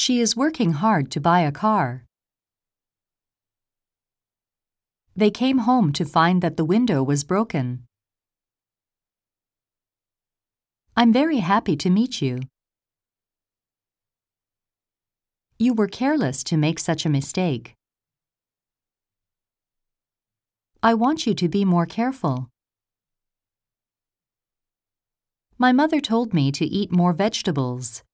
She is working hard to buy a car. They came home to find that the window was broken. I'm very happy to meet you. You were careless to make such a mistake. I want you to be more careful. My mother told me to eat more vegetables.